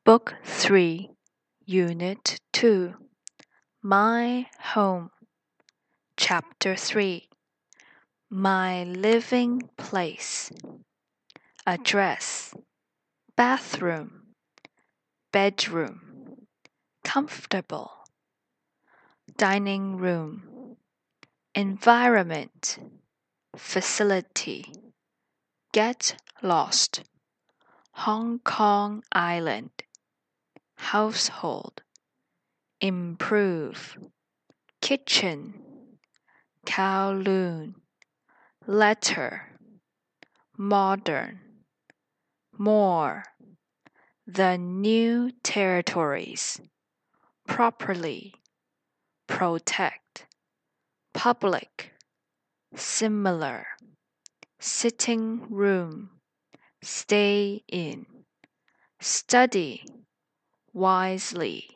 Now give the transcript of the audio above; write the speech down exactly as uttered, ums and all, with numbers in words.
Book three, Unit two, My Home. Chapter three, My Living Place. Address: bathroom, bedroom, comfortable, dining room, environment, facility, get lost, Hong Kong Island, household, improve, kitchen, Kowloon, letter, modern, more, the new territories, properly, protect, public, similar, sitting room, stay in, study, wisely,